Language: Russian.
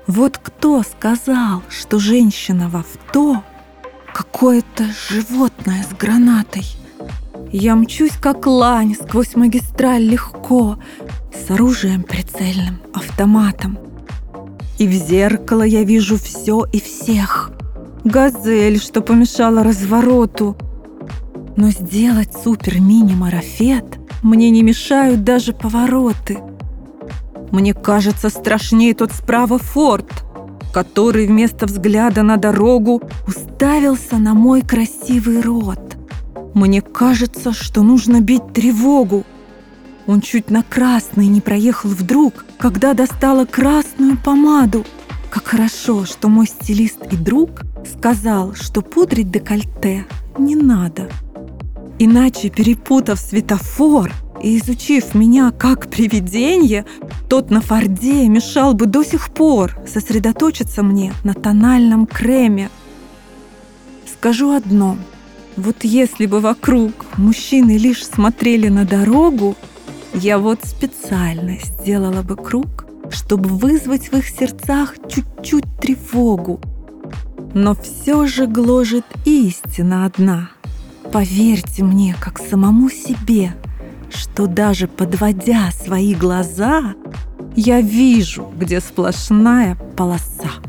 Вот кто сказал, что женщина в авто какое-то животное с гранатой? Я мчусь, как лань, сквозь магистраль легко, с оружием прицельным, автоматом. И в зеркало я вижу все и всех. Газель, что помешала развороту. Но сделать супер-мини-марафет мне не мешают даже повороты. Мне кажется, страшнее тот справа форт, который вместо взгляда на дорогу уставился на мой красивый рот. Мне кажется, что нужно бить тревогу. Он чуть на красный не проехал вдруг, когда достала красную помаду. Как хорошо, что мой стилист и друг сказал, что пудрить декольте не надо. Иначе, перепутав светофор и изучив меня как привидение, тот на форде мешал бы до сих пор сосредоточиться мне на тональном креме. Скажу одно. Вот если бы вокруг мужчины лишь смотрели на дорогу, я вот специально сделала бы круг, чтобы вызвать в их сердцах чуть-чуть тревогу. Но все же гложет истина одна. Поверьте мне, как самому себе, что даже подводя свои глаза, я вижу, где сплошная полоса.